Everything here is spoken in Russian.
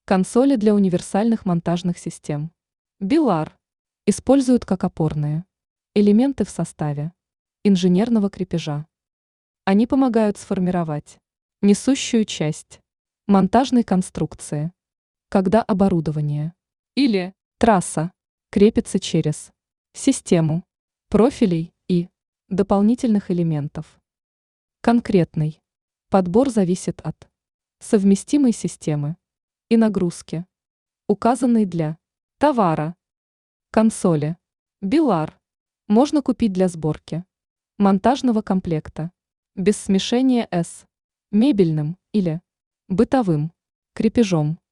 Консоли для универсальных монтажных систем. Билар. Используют как опорные элементы в составе инженерного крепежа. Они помогают сформировать несущую часть монтажной конструкции, когда оборудование или трасса крепится через систему профилей и дополнительных элементов. Конкретный подбор зависит от совместимой системы и нагрузки, указанной для товара. Консоли Билар можно купить для сборки монтажного комплекта без смешения с мебельным или бытовым крепежом.